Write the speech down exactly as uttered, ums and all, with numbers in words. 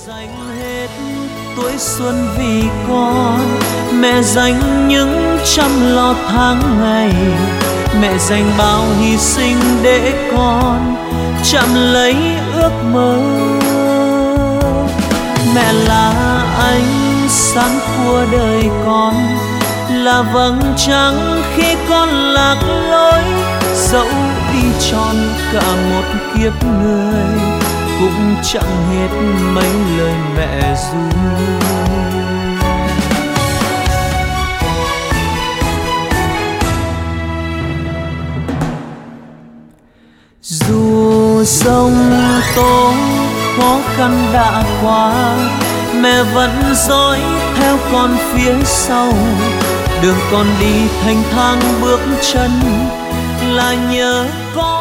dành hết tuổi xuân vì con, mẹ dành những chăm lo tháng ngày, mẹ dành bao hy sinh để con chạm lấy ước mơ. Mẹ là ánh sáng của đời con, là vầng trăng khi con lạc lối, dẫu đi tròn cả một kiếp người cũng chẳng hết mấy lời mẹ ru. Dù sông tố khó khăn đã qua, mẹ vẫn dõi theo con phía sau. Đường con đi thanh thang bước chân là nhờ con.